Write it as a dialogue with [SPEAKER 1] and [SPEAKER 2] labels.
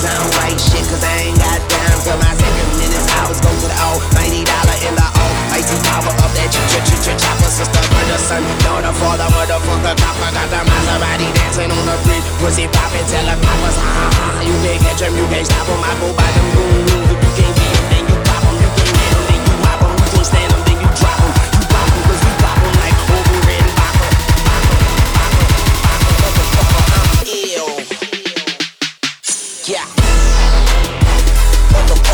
[SPEAKER 1] sound right shit, cause I ain't got time for my second minutes. Hours go to the $90 in the icy power of that chopper. Sister, brother, son, daughter, father, motherfucker, copper. Got the Maserati dancing on the bridge. Pussy poppin', tell the coppers, you can't catch him, you can't stop him. I go by them goon rules. If you can't beat him, then you pop him. You can't get him, then you mop him. You can't stand him, then you drop him. You pop him, cause we pop him like over red and baka. Motherfucker, ew. Yeah. Motherfucker.